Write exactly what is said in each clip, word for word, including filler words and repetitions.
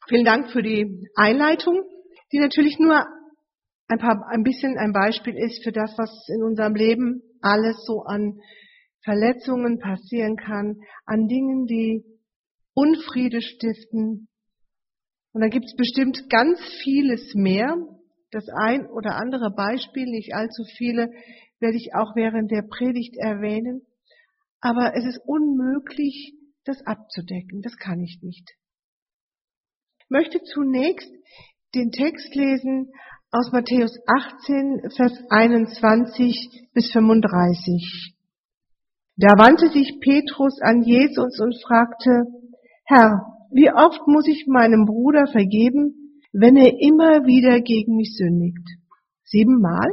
Vielen Dank für die Einleitung, die natürlich nur ein paar, ein bisschen ein Beispiel ist für das, was in unserem Leben alles so an Verletzungen passieren kann, an Dingen, die Unfriede stiften. Und da gibt es bestimmt ganz vieles mehr. Das ein oder andere Beispiel, nicht allzu viele, werde ich auch während der Predigt erwähnen. Aber es ist unmöglich, das abzudecken. Das kann ich nicht. Ich möchte zunächst den Text lesen aus Matthäus achtzehn, Vers einundzwanzig bis fünfunddreißig. Da wandte sich Petrus an Jesus und fragte: Herr, wie oft muss ich meinem Bruder vergeben, wenn er immer wieder gegen mich sündigt? Siebenmal?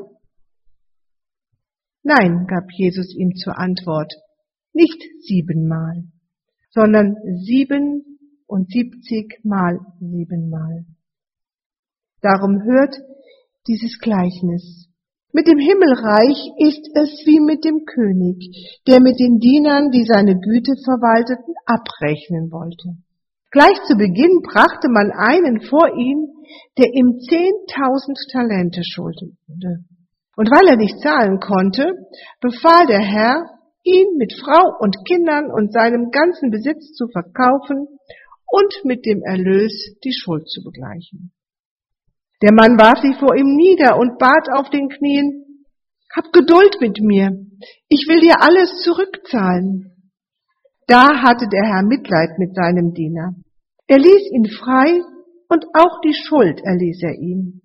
Nein, gab Jesus ihm zur Antwort, nicht siebenmal, sondern siebenundsiebzig mal siebenmal. Darum hört dieses Gleichnis. Mit dem Himmelreich ist es wie mit dem König, der mit den Dienern, die seine Güter verwalteten, abrechnen wollte. Gleich zu Beginn brachte man einen vor ihn, der ihm zehntausend Talente schuldete. Und weil er nicht zahlen konnte, befahl der Herr, ihn mit Frau und Kindern und seinem ganzen Besitz zu verkaufen und mit dem Erlös die Schuld zu begleichen. Der Mann warf sich vor ihm nieder und bat auf den Knien: Hab Geduld mit mir, ich will dir alles zurückzahlen. Da hatte der Herr Mitleid mit seinem Diener. Er ließ ihn frei und auch die Schuld erließ er ihm.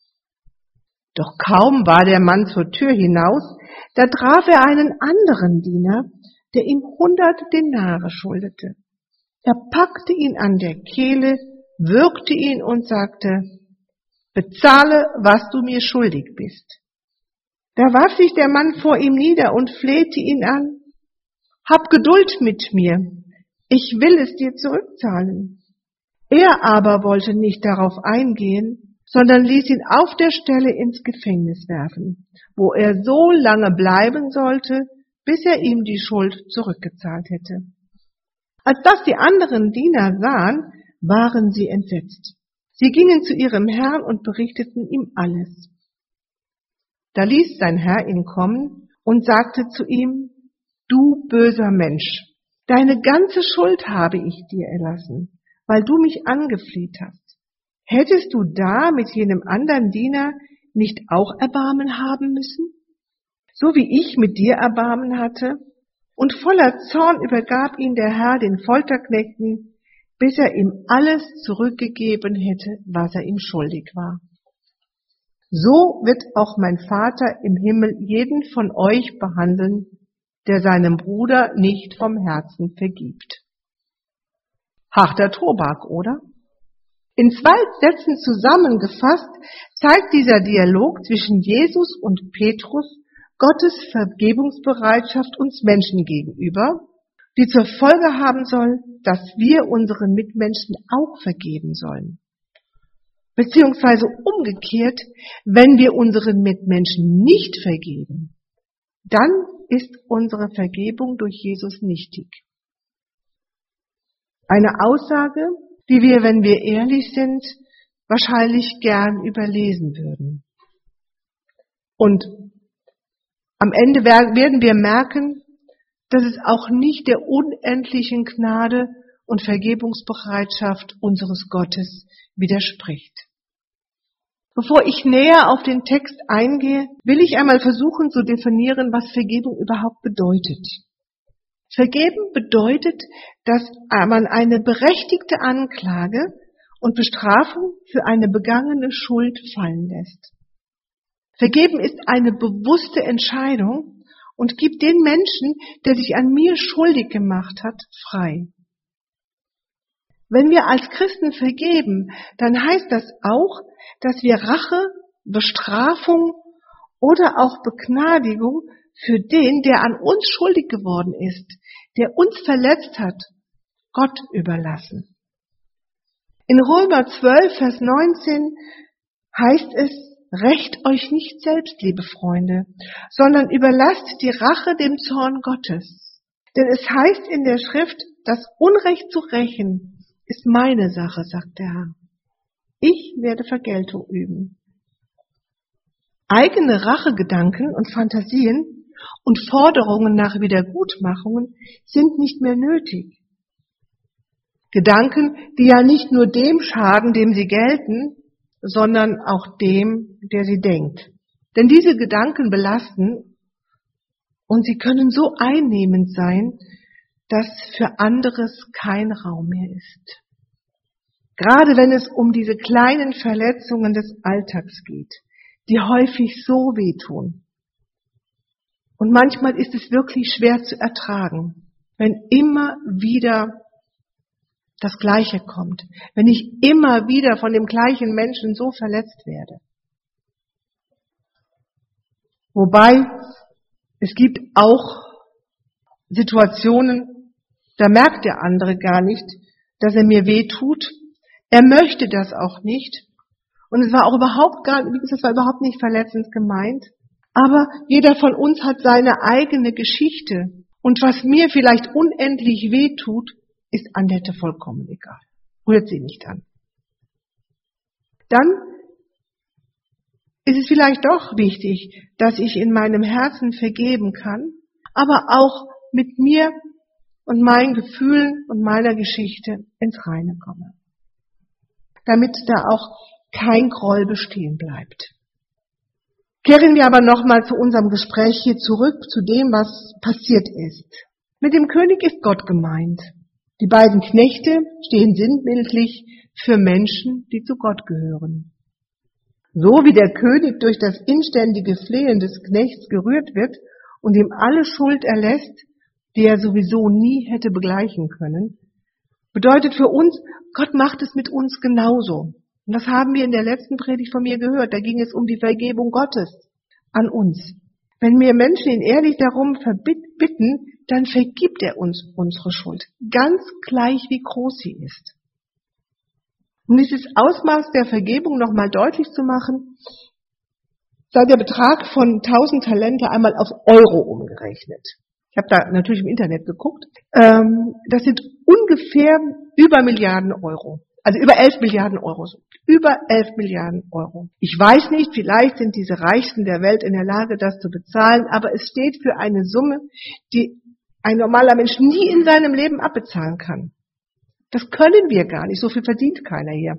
Doch kaum war der Mann zur Tür hinaus, da traf er einen anderen Diener, der ihm hundert Denare schuldete. Er packte ihn an der Kehle, würgte ihn und sagte: Bezahle, was du mir schuldig bist. Da warf sich der Mann vor ihm nieder und flehte ihn an: Hab Geduld mit mir, ich will es dir zurückzahlen. Er aber wollte nicht darauf eingehen, sondern ließ ihn auf der Stelle ins Gefängnis werfen, wo er so lange bleiben sollte, bis er ihm die Schuld zurückgezahlt hätte. Als das die anderen Diener sahen, waren sie entsetzt. Sie gingen zu ihrem Herrn und berichteten ihm alles. Da ließ sein Herr ihn kommen und sagte zu ihm: Du böser Mensch, deine ganze Schuld habe ich dir erlassen, weil du mich angefleht hast. Hättest du da mit jenem anderen Diener nicht auch Erbarmen haben müssen, so wie ich mit dir Erbarmen hatte? Und voller Zorn übergab ihn der Herr den Folterknechten, bis er ihm alles zurückgegeben hätte, was er ihm schuldig war. So wird auch mein Vater im Himmel jeden von euch behandeln, der seinem Bruder nicht vom Herzen vergibt. Harter Tobak, oder? In zwei Sätzen zusammengefasst zeigt dieser Dialog zwischen Jesus und Petrus Gottes Vergebungsbereitschaft uns Menschen gegenüber, die zur Folge haben soll, dass wir unseren Mitmenschen auch vergeben sollen. Beziehungsweise umgekehrt, wenn wir unseren Mitmenschen nicht vergeben, dann ist unsere Vergebung durch Jesus nichtig. Eine Aussage, die wir, wenn wir ehrlich sind, wahrscheinlich gern überlesen würden. Und am Ende werden wir merken, dass es auch nicht der unendlichen Gnade und Vergebungsbereitschaft unseres Gottes widerspricht. Bevor ich näher auf den Text eingehe, will ich einmal versuchen zu definieren, was Vergebung überhaupt bedeutet. Vergeben bedeutet, dass man eine berechtigte Anklage und Bestrafung für eine begangene Schuld fallen lässt. Vergeben ist eine bewusste Entscheidung und gibt den Menschen, der sich an mir schuldig gemacht hat, frei. Wenn wir als Christen vergeben, dann heißt das auch, dass wir Rache, Bestrafung oder auch Begnadigung für den, der an uns schuldig geworden ist, der uns verletzt hat, Gott überlassen. In Römer zwölf, Vers neunzehn heißt es: Rächt euch nicht selbst, liebe Freunde, sondern überlasst die Rache dem Zorn Gottes. Denn es heißt in der Schrift, das Unrecht zu rächen ist meine Sache, sagt der Herr. Ich werde Vergeltung üben. Eigene Rachegedanken und Fantasien und Forderungen nach Wiedergutmachungen sind nicht mehr nötig. Gedanken, die ja nicht nur dem schaden, dem sie gelten, sondern auch dem, der sie denkt. Denn diese Gedanken belasten und sie können so einnehmend sein, dass für anderes kein Raum mehr ist. Gerade wenn es um diese kleinen Verletzungen des Alltags geht, die häufig so wehtun. Und manchmal ist es wirklich schwer zu ertragen, wenn immer wieder das Gleiche kommt, wenn ich immer wieder von dem gleichen Menschen so verletzt werde. Wobei, es gibt auch Situationen, da merkt der andere gar nicht, dass er mir weh tut. Er möchte das auch nicht. Und es war auch überhaupt gar nicht, es war überhaupt nicht verletzend gemeint. Aber jeder von uns hat seine eigene Geschichte. Und was mir vielleicht unendlich weh tut, ist Annette vollkommen egal. Rührt sie nicht an. Dann ist es vielleicht doch wichtig, dass ich in meinem Herzen vergeben kann, aber auch mit mir und meinen Gefühlen und meiner Geschichte ins Reine komme. Damit da auch kein Groll bestehen bleibt. Kehren wir aber nochmal zu unserem Gespräch hier zurück, zu dem, was passiert ist. Mit dem König ist Gott gemeint. Die beiden Knechte stehen sinnbildlich für Menschen, die zu Gott gehören. So wie der König durch das inständige Flehen des Knechts gerührt wird und ihm alle Schuld erlässt, die er sowieso nie hätte begleichen können, bedeutet für uns, Gott macht es mit uns genauso. Und das haben wir in der letzten Predigt von mir gehört. Da ging es um die Vergebung Gottes an uns. Wenn wir Menschen ihn ehrlich darum bitten, dann vergibt er uns unsere Schuld. Ganz gleich, wie groß sie ist. Um dieses Ausmaß der Vergebung nochmal deutlich zu machen, sei der Betrag von tausend Talente einmal auf Euro umgerechnet. Ich habe da natürlich im Internet geguckt. Ähm, das sind ungefähr über Milliarden Euro. Also über elf Milliarden Euro. Über elf Milliarden Euro. Ich weiß nicht, vielleicht sind diese Reichsten der Welt in der Lage, das zu bezahlen, aber es steht für eine Summe, die ein normaler Mensch nie in seinem Leben abbezahlen kann. Das können wir gar nicht. So viel verdient keiner hier.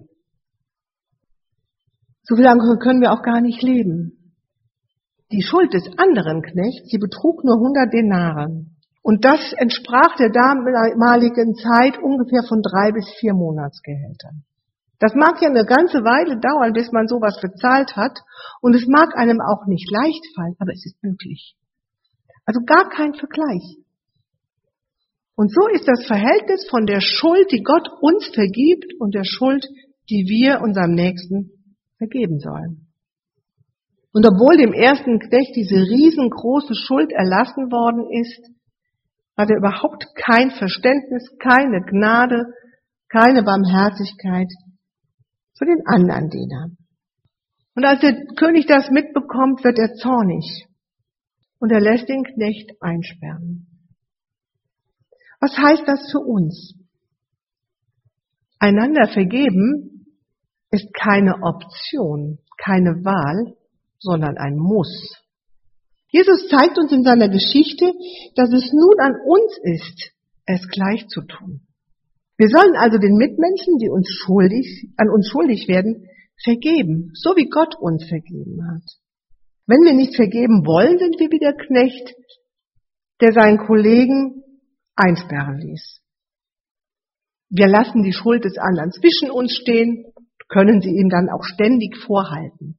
So viel lange können wir auch gar nicht leben. Die Schuld des anderen Knechts, die betrug nur hundert Denare. Und das entsprach der damaligen Zeit ungefähr von drei bis vier Monatsgehältern. Das mag ja eine ganze Weile dauern, bis man sowas bezahlt hat. Und es mag einem auch nicht leicht fallen, aber es ist möglich. Also gar kein Vergleich. Und so ist das Verhältnis von der Schuld, die Gott uns vergibt, und der Schuld, die wir unserem Nächsten vergeben sollen. Und obwohl dem ersten Knecht diese riesengroße Schuld erlassen worden ist, hat er überhaupt kein Verständnis, keine Gnade, keine Barmherzigkeit für den anderen Diener. Und als der König das mitbekommt, wird er zornig und er lässt den Knecht einsperren. Was heißt das für uns? Einander vergeben ist keine Option, keine Wahl, sondern ein Muss. Jesus zeigt uns in seiner Geschichte, dass es nun an uns ist, es gleich zu tun. Wir sollen also den Mitmenschen, die uns schuldig, an uns schuldig werden, vergeben, so wie Gott uns vergeben hat. Wenn wir nicht vergeben wollen, sind wir wie der Knecht, der seinen Kollegen einsperren ließ. Wir lassen die Schuld des anderen zwischen uns stehen, können sie ihm dann auch ständig vorhalten.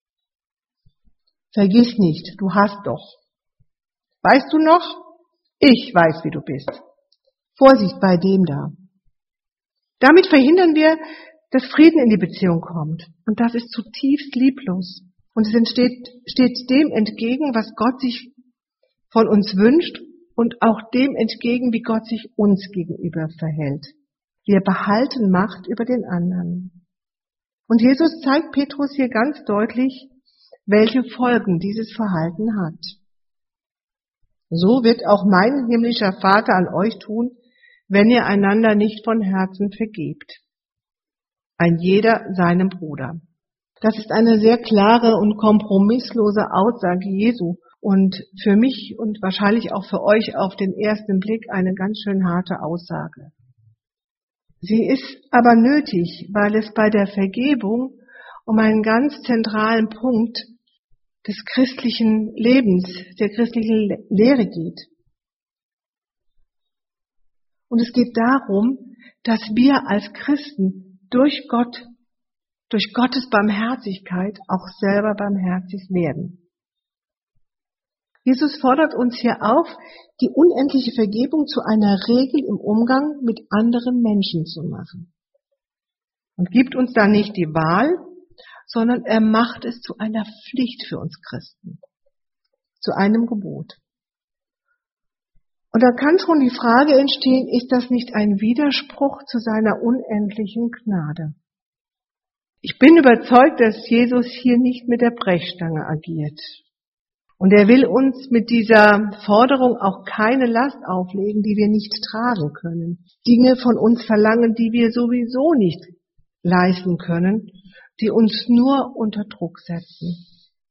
Vergiss nicht, du hast doch. Weißt du noch? Ich weiß, wie du bist. Vorsicht bei dem da. Damit verhindern wir, dass Frieden in die Beziehung kommt. Und das ist zutiefst lieblos. Und es entsteht, steht dem entgegen, was Gott sich von uns wünscht und auch dem entgegen, wie Gott sich uns gegenüber verhält. Wir behalten Macht über den anderen. Und Jesus zeigt Petrus hier ganz deutlich, welche Folgen dieses Verhalten hat. So wird auch mein himmlischer Vater an euch tun, wenn ihr einander nicht von Herzen vergebt. ein jeder seinem Bruder. Das ist eine sehr klare und kompromisslose Aussage Jesu und für mich und wahrscheinlich auch für euch auf den ersten Blick eine ganz schön harte Aussage. Sie ist aber nötig, weil es bei der Vergebung um einen ganz zentralen Punkt des christlichen Lebens, der christlichen Lehre geht. Und es geht darum, dass wir als Christen durch Gott, durch Gottes Barmherzigkeit auch selber barmherzig werden. Jesus fordert uns hier auf, die unendliche Vergebung zu einer Regel im Umgang mit anderen Menschen zu machen. Und gibt uns da nicht die Wahl, sondern er macht es zu einer Pflicht für uns Christen, zu einem Gebot. Und da kann schon die Frage entstehen, ist das nicht ein Widerspruch zu seiner unendlichen Gnade? Ich bin überzeugt, dass Jesus hier nicht mit der Brechstange agiert. Und er will uns mit dieser Forderung auch keine Last auflegen, die wir nicht tragen können. Dinge von uns verlangen, die wir sowieso nicht leisten können, die uns nur unter Druck setzen.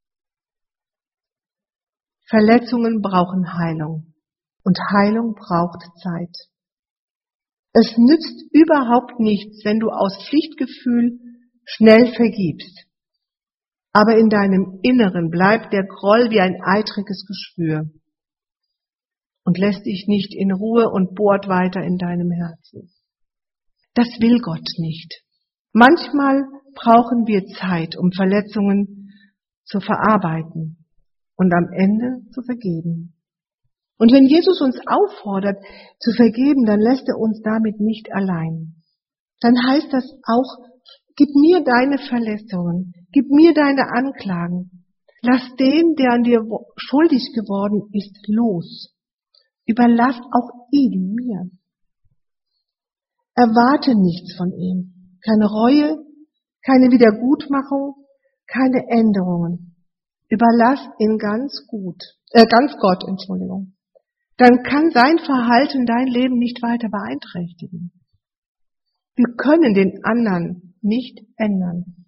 Verletzungen brauchen Heilung und Heilung braucht Zeit. Es nützt überhaupt nichts, wenn du aus Pflichtgefühl schnell vergibst. Aber in deinem Inneren bleibt der Groll wie ein eitriges Geschwür und lässt dich nicht in Ruhe und bohrt weiter in deinem Herzen. Das will Gott nicht. Manchmal brauchen wir Zeit, um Verletzungen zu verarbeiten und am Ende zu vergeben. Und wenn Jesus uns auffordert, zu vergeben, dann lässt er uns damit nicht allein. Dann heißt das auch, gib mir deine Verletzungen, gib mir deine Anklagen. Lass den, der an dir schuldig geworden ist, los. Überlass auch ihn mir. Erwarte nichts von ihm. Keine Reue, keine Wiedergutmachung, keine Änderungen. Überlass ihn ganz gut, äh, ganz Gott, Entschuldigung. Dann kann sein Verhalten dein Leben nicht weiter beeinträchtigen. Wir können den anderen nicht ändern.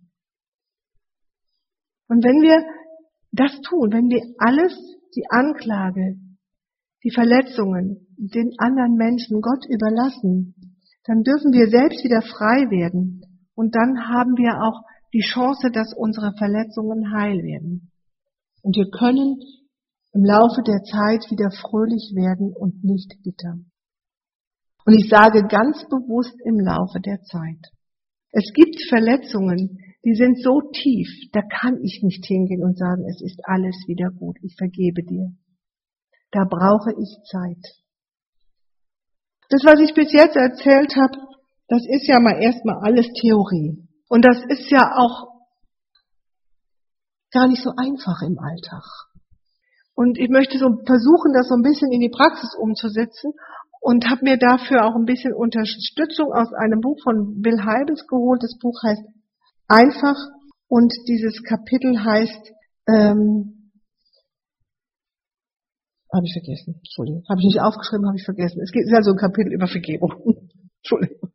Und wenn wir das tun, wenn wir alles, die Anklage, die Verletzungen, den anderen Menschen Gott überlassen, dann dürfen wir selbst wieder frei werden. Und dann haben wir auch die Chance, dass unsere Verletzungen heil werden. Und wir können im Laufe der Zeit wieder fröhlich werden und nicht bitter. Und ich sage ganz bewusst im Laufe der Zeit. Es gibt Verletzungen, die sind so tief, da kann ich nicht hingehen und sagen, es ist alles wieder gut, ich vergebe dir. Da brauche ich Zeit. Das, was ich bis jetzt erzählt habe, das ist ja mal erstmal alles Theorie. Und das ist ja auch gar nicht so einfach im Alltag. Und ich möchte so versuchen, das so ein bisschen in die Praxis umzusetzen und habe mir dafür auch ein bisschen Unterstützung aus einem Buch von Bill Hybels geholt. Das Buch heißt Einfach und dieses Kapitel heißt, ähm, habe ich vergessen, Entschuldigung, habe ich nicht aufgeschrieben, habe ich vergessen. Es ist also ein Kapitel über Vergebung. Entschuldigung.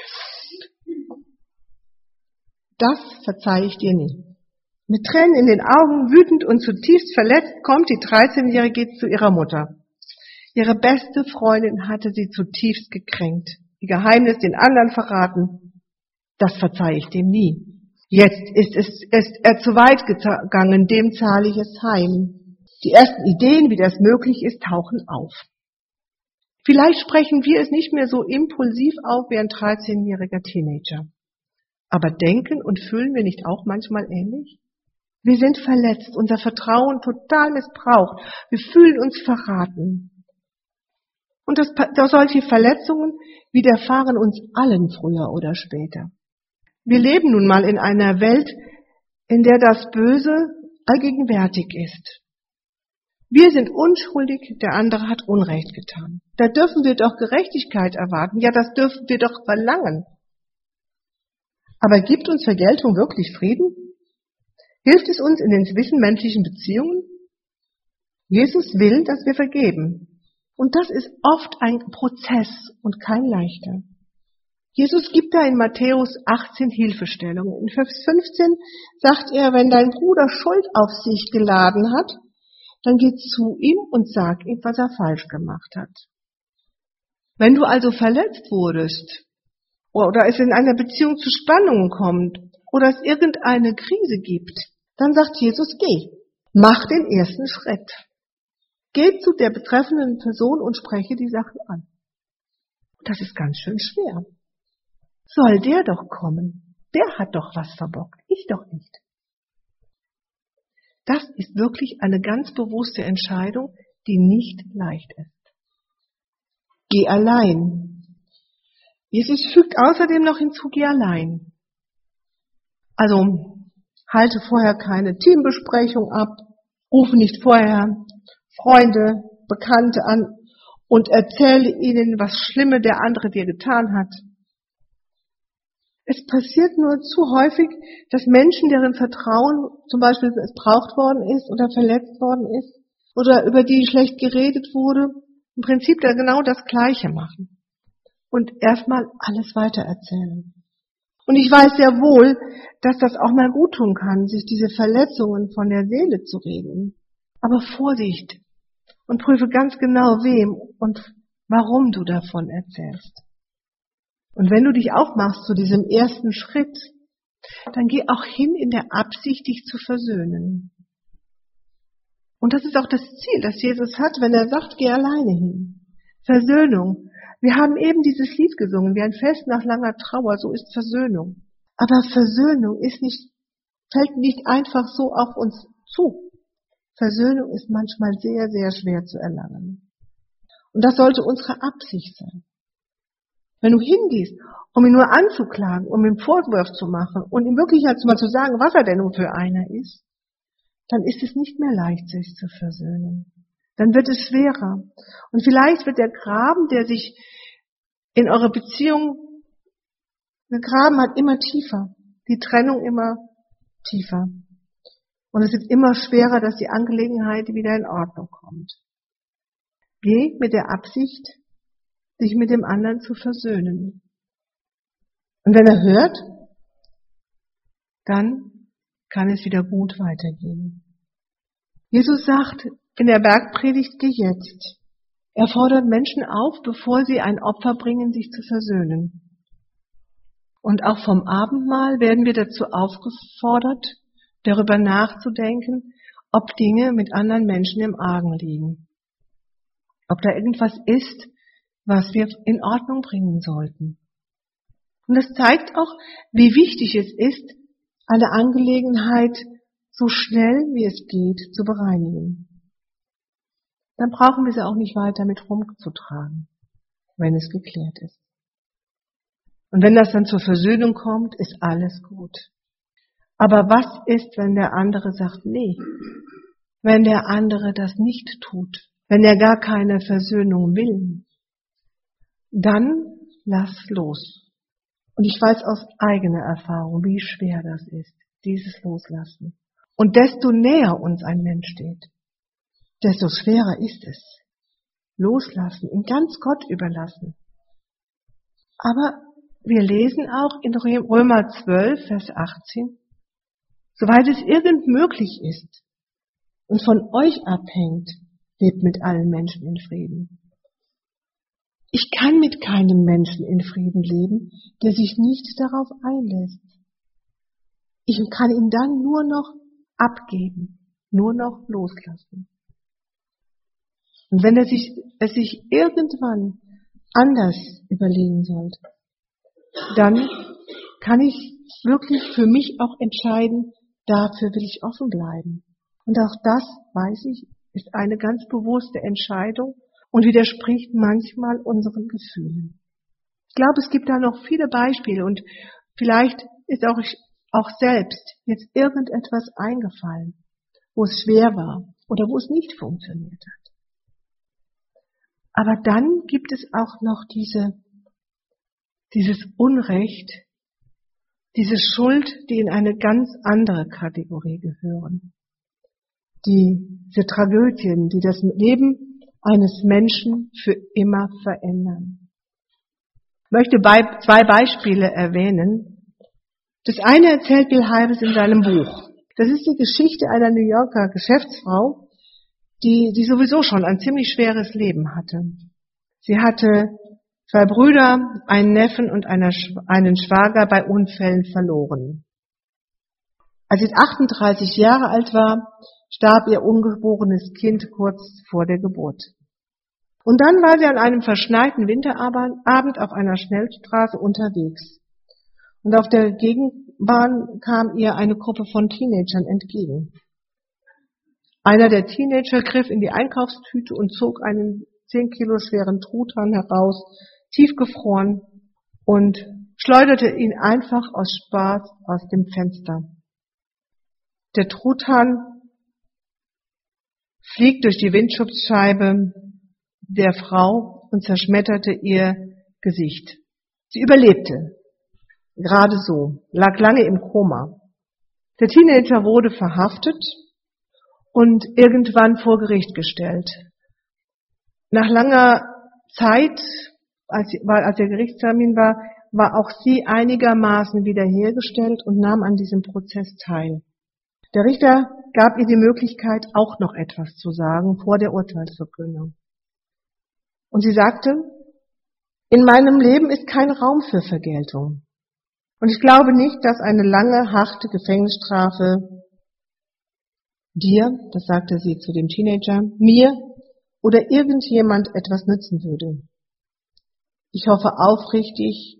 Das verzeihe ich dir nie. Mit Tränen in den Augen, wütend und zutiefst verletzt, kommt die dreizehnjährige zu ihrer Mutter. Ihre beste Freundin hatte sie zutiefst gekränkt, ihr Geheimnis den anderen verraten. Das verzeihe ich dem nie. Jetzt ist es ist er zu weit gegangen, dem zahle ich es heim. Die ersten Ideen, wie das möglich ist, tauchen auf. Vielleicht sprechen wir es nicht mehr so impulsiv auf wie ein dreizehnjähriger Teenager. Aber denken und fühlen wir nicht auch manchmal ähnlich? Wir sind verletzt, unser Vertrauen total missbraucht, wir fühlen uns verraten. Und das, das solche Verletzungen widerfahren uns allen früher oder später. Wir leben nun mal in einer Welt, in der das Böse allgegenwärtig ist. Wir sind unschuldig, der andere hat Unrecht getan. Da dürfen wir doch Gerechtigkeit erwarten. Ja, das dürfen wir doch verlangen. Aber gibt uns Vergeltung wirklich Frieden? Hilft es uns in den zwischenmenschlichen Beziehungen? Jesus will, dass wir vergeben. Und das ist oft ein Prozess und kein leichter. Jesus gibt da in Matthäus achtzehn Hilfestellungen. In Vers fünfzehn sagt er, wenn dein Bruder Schuld auf sich geladen hat, dann geh zu ihm und sag ihm, was er falsch gemacht hat. Wenn du also verletzt wurdest oder es in einer Beziehung zu Spannungen kommt oder es irgendeine Krise gibt, dann sagt Jesus, geh, mach den ersten Schritt. Geh zu der betreffenden Person und spreche die Sachen an. Das ist ganz schön schwer. Soll der doch kommen? Der hat doch was verbockt, ich doch nicht. Das ist wirklich eine ganz bewusste Entscheidung, die nicht leicht ist. Geh allein. Jesus fügt außerdem noch hinzu, geh allein. Also halte vorher keine Teambesprechung ab, rufe nicht vorher Freunde, Bekannte an und erzähle ihnen, was Schlimme der andere dir getan hat. Es passiert nur zu häufig, dass Menschen, deren Vertrauen zum Beispiel missbraucht worden ist oder verletzt worden ist oder über die schlecht geredet wurde, im Prinzip da genau das Gleiche machen und erstmal alles weitererzählen. Und ich weiß sehr wohl, dass das auch mal gut tun kann, sich diese Verletzungen von der Seele zu reden. Aber Vorsicht und prüfe ganz genau, wem und warum du davon erzählst. Und wenn du dich aufmachst zu diesem ersten Schritt, dann geh auch hin in der Absicht, dich zu versöhnen. Und das ist auch das Ziel, das Jesus hat, wenn er sagt, geh alleine hin. Versöhnung. Wir haben eben dieses Lied gesungen, wie ein Fest nach langer Trauer, so ist Versöhnung. Aber Versöhnung ist nicht, fällt nicht einfach so auf uns zu. Versöhnung ist manchmal sehr, sehr schwer zu erlangen. Und das sollte unsere Absicht sein. Wenn du hingehst, um ihn nur anzuklagen, um ihm Vorwurf zu machen und ihm wirklich halt mal zu sagen, was er denn nun für einer ist, dann ist es nicht mehr leicht, sich zu versöhnen. Dann wird es schwerer. Und vielleicht wird der Graben, der sich in eurer Beziehung, der Graben hat immer tiefer, die Trennung immer tiefer. Und es wird immer schwerer, dass die Angelegenheit wieder in Ordnung kommt. Geh mit der Absicht, sich mit dem anderen zu versöhnen. Und wenn er hört, dann kann es wieder gut weitergehen. Jesus sagt in der Bergpredigt, geh jetzt. Er fordert Menschen auf, bevor sie ein Opfer bringen, sich zu versöhnen. Und auch vom Abendmahl werden wir dazu aufgefordert, darüber nachzudenken, ob Dinge mit anderen Menschen im Argen liegen. Ob da irgendwas ist, was wir in Ordnung bringen sollten. Und das zeigt auch, wie wichtig es ist, eine Angelegenheit so schnell wie es geht zu bereinigen. Dann brauchen wir sie auch nicht weiter mit rumzutragen, wenn es geklärt ist. Und wenn das dann zur Versöhnung kommt, ist alles gut. Aber was ist, wenn der andere sagt, nee, wenn der andere das nicht tut, wenn er gar keine Versöhnung will? Dann lass los. Und ich weiß aus eigener Erfahrung, wie schwer das ist, dieses Loslassen. Und desto näher uns ein Mensch steht, desto schwerer ist es. Loslassen, ihn ganz Gott überlassen. Aber wir lesen auch in Römer zwölf, Vers achtzehn, soweit es irgend möglich ist und von euch abhängt, lebt mit allen Menschen in Frieden. Ich kann mit keinem Menschen in Frieden leben, der sich nicht darauf einlässt. Ich kann ihn dann nur noch abgeben, nur noch loslassen. Und wenn er sich, es sich irgendwann anders überlegen sollte, dann kann ich wirklich für mich auch entscheiden, dafür will ich offen bleiben. Und auch das, weiß ich, ist eine ganz bewusste Entscheidung und widerspricht manchmal unseren Gefühlen. Ich glaube, es gibt da noch viele Beispiele und vielleicht ist auch ich auch selbst jetzt irgendetwas eingefallen, wo es schwer war oder wo es nicht funktioniert hat. Aber dann gibt es auch noch diese, dieses Unrecht, diese Schuld, die in eine ganz andere Kategorie gehören. Die, diese Tragödien, die das Leben eines Menschen für immer verändern. möchte bei, zwei Beispiele erwähnen. Das eine erzählt Bill Hybels in seinem Buch. Das ist die Geschichte einer New Yorker Geschäftsfrau, die, die sowieso schon ein ziemlich schweres Leben hatte. Sie hatte zwei Brüder, einen Neffen und eine, einen Schwager bei Unfällen verloren. Als sie achtunddreißig Jahre alt war, starb ihr ungeborenes Kind kurz vor der Geburt. Und dann war sie an einem verschneiten Winterabend auf einer Schnellstraße unterwegs. Und auf der Gegenbahn kam ihr eine Gruppe von Teenagern entgegen. Einer der Teenager griff in die Einkaufstüte und zog einen zehn Kilo schweren Truthahn heraus, tiefgefroren, und schleuderte ihn einfach aus Spaß aus dem Fenster. Der Truthahn fliegt durch die Windschutzscheibe der Frau und zerschmetterte ihr Gesicht. Sie überlebte. Gerade so, lag lange im Koma. Der Teenager wurde verhaftet und irgendwann vor Gericht gestellt. Nach langer Zeit, als, als der Gerichtstermin war, war auch sie einigermaßen wiederhergestellt und nahm an diesem Prozess teil. Der Richter gab ihr die Möglichkeit, auch noch etwas zu sagen vor der Urteilsverkündung. Und sie sagte, in meinem Leben ist kein Raum für Vergeltung. Und ich glaube nicht, dass eine lange, harte Gefängnisstrafe dir, das sagte sie zu dem Teenager, mir oder irgendjemand etwas nützen würde. Ich hoffe aufrichtig,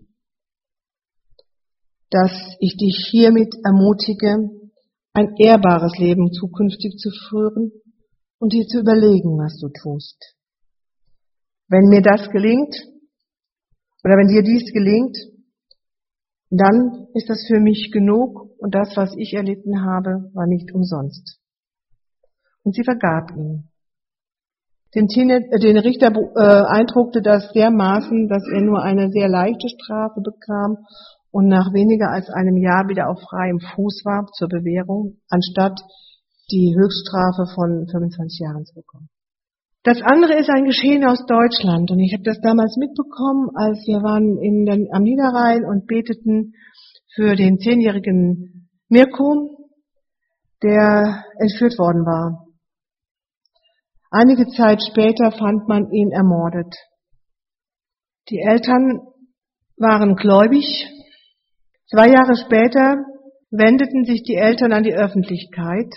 dass ich dich hiermit ermutige, ein ehrbares Leben zukünftig zu führen und dir zu überlegen, was du tust. Wenn mir das gelingt, oder wenn dir dies gelingt, dann ist das für mich genug und das, was ich erlitten habe, war nicht umsonst. Und sie vergab ihn. Den, den Richter beeindruckte das dermaßen, dass er nur eine sehr leichte Strafe bekam und nach weniger als einem Jahr wieder auf freiem Fuß war zur Bewährung, anstatt die Höchststrafe von fünfundzwanzig Jahren zu bekommen. Das andere ist ein Geschehen aus Deutschland und ich habe das damals mitbekommen, als wir waren in den, am Niederrhein und beteten für den zehnjährigen Mirko, der entführt worden war. Einige Zeit später fand man ihn ermordet. Die Eltern waren gläubig. Zwei Jahre später wendeten sich die Eltern an die Öffentlichkeit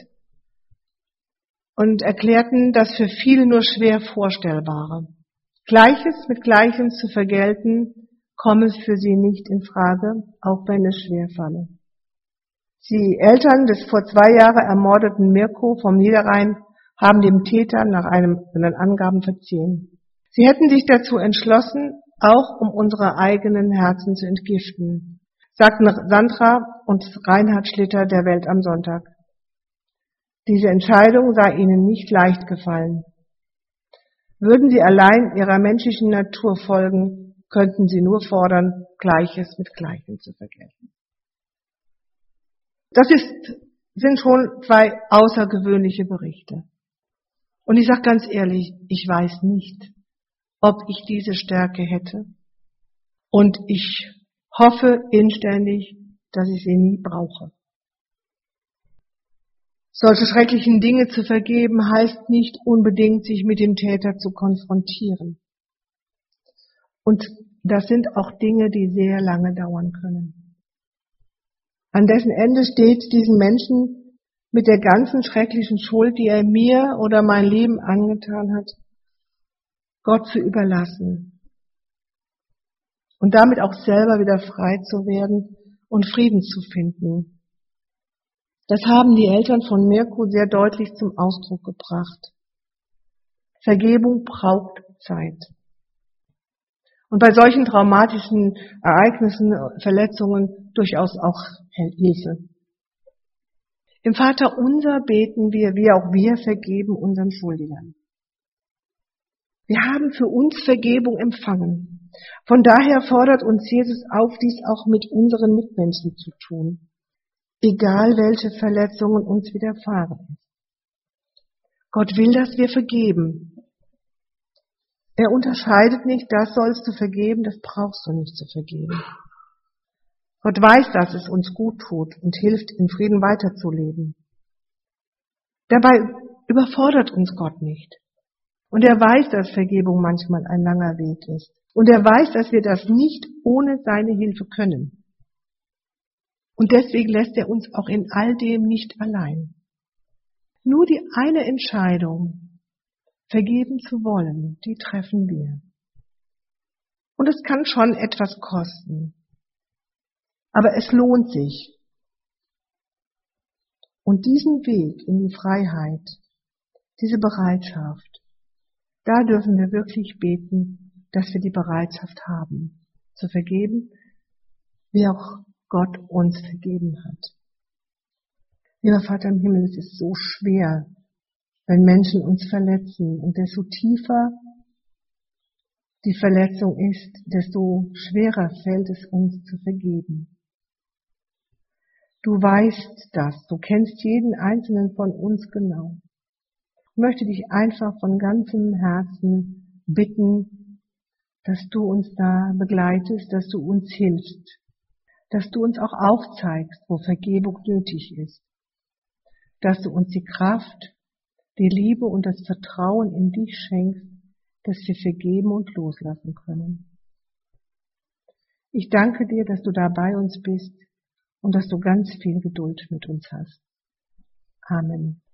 und erklärten das für viele nur schwer Vorstellbare. Gleiches mit Gleichem zu vergelten, komme für sie nicht in Frage, auch wenn es schwer falle. Die Eltern des vor zwei Jahren ermordeten Mirko vom Niederrhein haben dem Täter nach einem, seinen Angaben verziehen. Sie hätten sich dazu entschlossen, auch um unsere eigenen Herzen zu entgiften, sagten Sandra und Reinhard Schlitter der Welt am Sonntag. Diese Entscheidung sei ihnen nicht leicht gefallen. Würden sie allein ihrer menschlichen Natur folgen, könnten sie nur fordern, Gleiches mit Gleichem zu vergelten. Das ist, sind schon zwei außergewöhnliche Berichte. Und ich sage ganz ehrlich, ich weiß nicht, ob ich diese Stärke hätte. Und ich hoffe inständig, dass ich sie nie brauche. Solche schrecklichen Dinge zu vergeben, heißt nicht unbedingt, sich mit dem Täter zu konfrontieren. Und das sind auch Dinge, die sehr lange dauern können. An dessen Ende steht diesen Menschen mit der ganzen schrecklichen Schuld, die er mir oder mein Leben angetan hat, Gott zu überlassen. Und damit auch selber wieder frei zu werden und Frieden zu finden. Das haben die Eltern von Mirko sehr deutlich zum Ausdruck gebracht. Vergebung braucht Zeit. Und bei solchen traumatischen Ereignissen, Verletzungen durchaus auch Hilfe. Im Vaterunser beten wir, wie auch wir vergeben unseren Schuldigern. Wir haben für uns Vergebung empfangen. Von daher fordert uns Jesus auf, dies auch mit unseren Mitmenschen zu tun. Egal welche Verletzungen uns widerfahren. Gott will, dass wir vergeben. Er unterscheidet nicht, das sollst du vergeben, das brauchst du nicht zu vergeben. Gott weiß, dass es uns gut tut und hilft, in Frieden weiterzuleben. Dabei überfordert uns Gott nicht. Und er weiß, dass Vergebung manchmal ein langer Weg ist. Und er weiß, dass wir das nicht ohne seine Hilfe können. Und deswegen lässt er uns auch in all dem nicht allein. Nur die eine Entscheidung, vergeben zu wollen, die treffen wir. Und es kann schon etwas kosten. Aber es lohnt sich. Und diesen Weg in die Freiheit, diese Bereitschaft, da dürfen wir wirklich beten, dass wir die Bereitschaft haben, zu vergeben, wie auch Gott uns vergeben hat. Lieber Vater im Himmel, es ist so schwer, wenn Menschen uns verletzen. Und desto tiefer die Verletzung ist, desto schwerer fällt es uns zu vergeben. Du weißt das, du kennst jeden einzelnen von uns genau. Ich möchte dich einfach von ganzem Herzen bitten, dass du uns da begleitest, dass du uns hilfst, dass du uns auch aufzeigst, wo Vergebung nötig ist, dass du uns die Kraft, die Liebe und das Vertrauen in dich schenkst, dass wir vergeben und loslassen können. Ich danke dir, dass du da bei uns bist und dass du ganz viel Geduld mit uns hast. Amen.